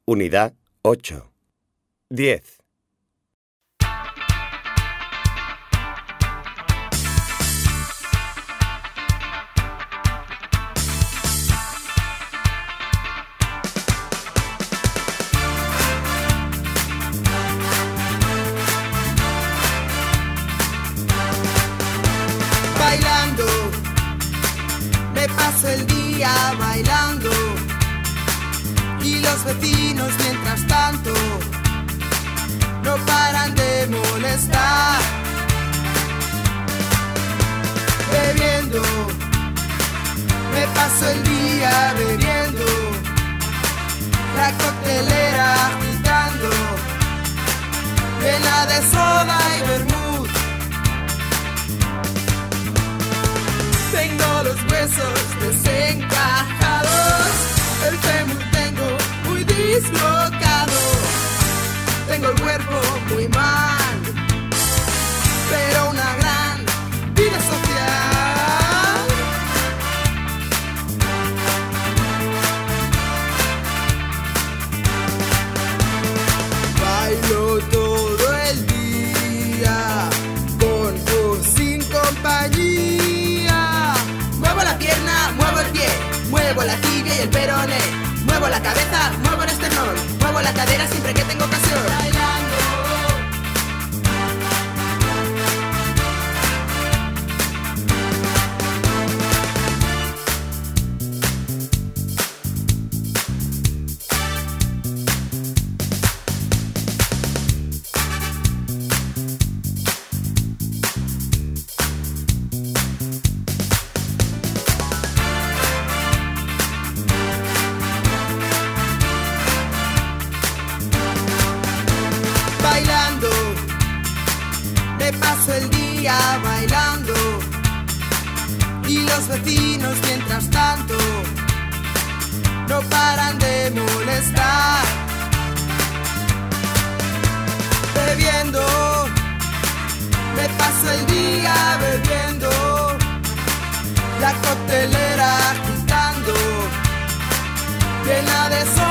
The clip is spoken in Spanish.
Unidad 8. 10. Bailando, me paso el día bailando, y los vecinos mientras tanto no paran de molestar. Bebiendo, me paso el día bebiendo, la coctelera agitando, llena de soda y vermut. Tengo los huesos desencajados, el fémur tengo muy dislocado, tengo el cuerpo muy mal, pero una gran vida social. Bailo todo el día, con o sin compañía. Muevo la pierna, muevo el pie, muevo la tibia y el peroné, muevo la cabeza, muevo el esternón, muevo la cadera siempre que tengo ocasión. Bailando. Bailando, me paso el día bailando, y los vecinos mientras tanto no paran de molestar. Bebiendo, me paso el día bebiendo, la coctelera agitando, llena de sol.